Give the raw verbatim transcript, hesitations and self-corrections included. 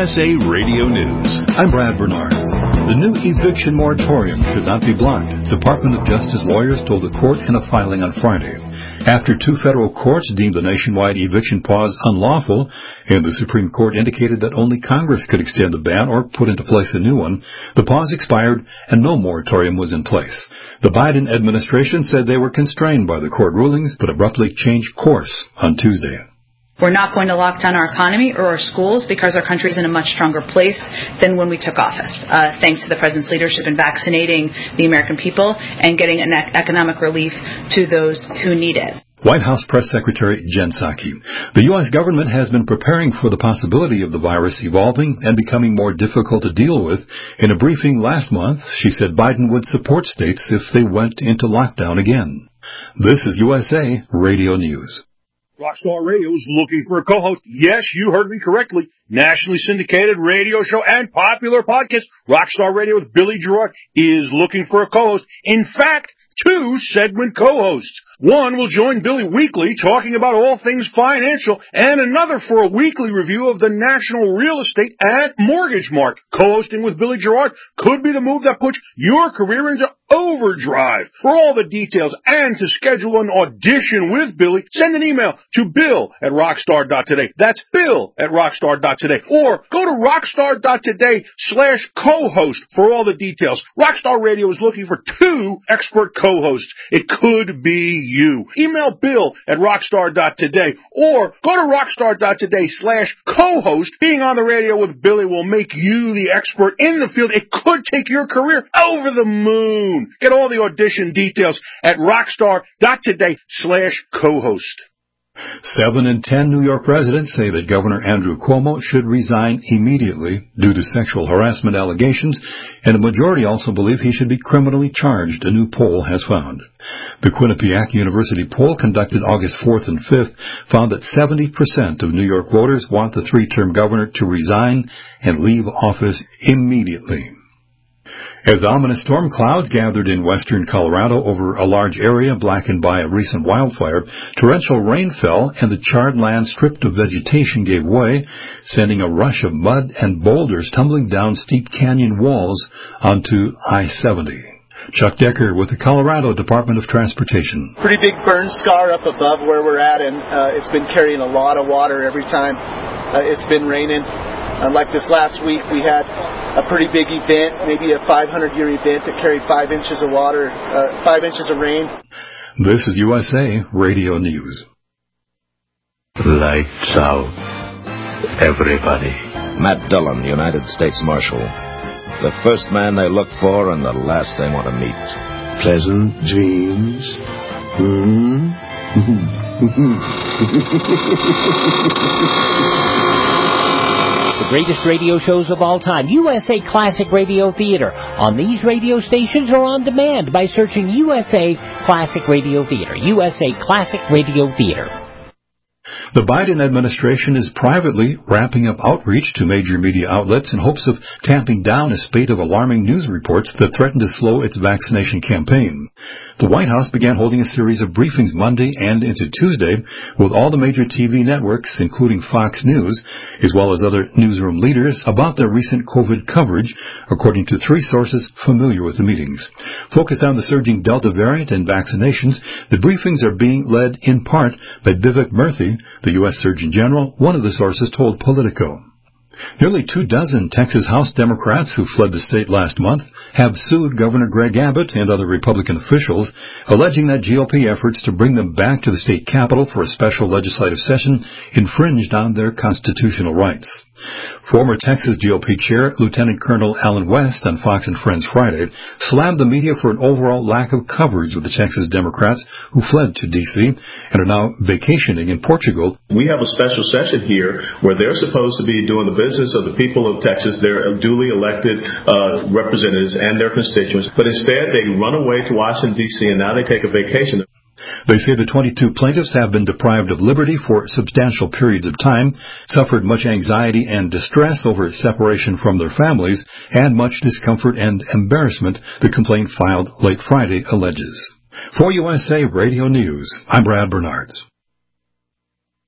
S A Radio News. I'm Brad Bernards. The new eviction moratorium should not be blocked, Department of Justice lawyers told the court in a filing on Friday. After two federal courts deemed the nationwide eviction pause unlawful, and the Supreme Court indicated that only Congress could extend the ban or put into place a new one, the pause expired and no moratorium was in place. The Biden administration said they were constrained by the court rulings, but abruptly changed course on Tuesday. We're not going to lock down our economy or our schools because our country is in a much stronger place than when we took office, uh, thanks to the President's leadership in vaccinating the American people and getting an economic relief to those who need it. White House Press Secretary Jen Psaki. The U S government has been preparing for the possibility of the virus evolving and becoming more difficult to deal with. In a briefing last month, she said Biden would support states if they went into lockdown again. This is U S A Radio News. Rockstar Radio is looking for a co-host. Yes, you heard me correctly. Nationally syndicated radio show and popular podcast, Rockstar Radio with Billy Gerard, is looking for a co-host. In fact, two segment co-hosts. One will join Billy weekly talking about all things financial, and another for a weekly review of the national real estate and mortgage market. Co-hosting with Billy Gerard could be the move that puts your career into overdrive. For all the details and to schedule an audition with Billy, send an email to bill at rockstar dot today. That's bill at rockstar dot today. Or go to rockstar dot today slash co-host for all the details. Rockstar Radio is looking for two expert co-hosts. It could be you. Email bill at rockstar dot today or go to rockstar dot today slash co-host. Being on the radio with Billy will make you the expert in the field. It could take your career over the moon. Get all the audition details at rockstar dot today slash co-host. Seven in ten New York residents say that Governor Andrew Cuomo should resign immediately due to sexual harassment allegations, and a majority also believe he should be criminally charged, a new poll has found. The Quinnipiac University poll conducted August fourth and fifth found that seventy percent of New York voters want the three-term governor to resign and leave office immediately. As ominous storm clouds gathered in western Colorado over a large area blackened by a recent wildfire, torrential rain fell and the charred land stripped of vegetation gave way, sending a rush of mud and boulders tumbling down steep canyon walls onto I seventy. Chuck Decker with the Colorado Department of Transportation. Pretty big burn scar up above where we're at, and uh, it's been carrying a lot of water every time uh, it's been raining. Uh, like this last week, we had a pretty big event, maybe a five hundred year event that carried five inches of water, uh, five inches of rain. This is U S A Radio News. Lights out, everybody. Matt Dillon, United States Marshal. The first man they look for and the last they want to meet. Pleasant dreams. Hmm? The greatest radio shows of all time, U S A Classic Radio Theater, on these radio stations or on demand by searching U S A Classic Radio Theater. U S A Classic Radio Theater. The Biden administration is privately ramping up outreach to major media outlets in hopes of tamping down a spate of alarming news reports that threaten to slow its vaccination campaign. The White House began holding a series of briefings Monday and into Tuesday with all the major T V networks, including Fox News, as well as other newsroom leaders, about their recent COVID coverage, according to three sources familiar with the meetings. Focused on the surging Delta variant and vaccinations, the briefings are being led in part by Vivek Murthy, the U S Surgeon General, one of the sources told Politico. Nearly two dozen Texas House Democrats who fled the state last month have sued Governor Greg Abbott and other Republican officials, alleging that G O P efforts to bring them back to the state capitol for a special legislative session infringed on their constitutional rights. Former Texas G O P Chair Lieutenant Colonel Alan West on Fox and Friends Friday slammed the media for an overall lack of coverage with the Texas Democrats who fled to D C and are now vacationing in Portugal. We have a special session here where they're supposed to be doing the business of the people of Texas, their duly elected uh, representatives and their constituents, but instead they run away to Washington, D C, and now they take a vacation. They say the twenty-two plaintiffs have been deprived of liberty for substantial periods of time, suffered much anxiety and distress over separation from their families, and much discomfort and embarrassment, the complaint filed late Friday alleges. For U S A Radio News, I'm Brad Bernards.